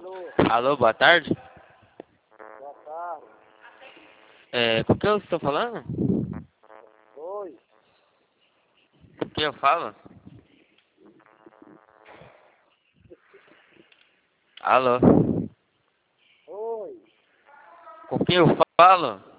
Alô, Alô, boa tarde. boa tarde. Com quem eu estou falando? Oi, Com quem eu falo? Alô, oi. com quem eu falo?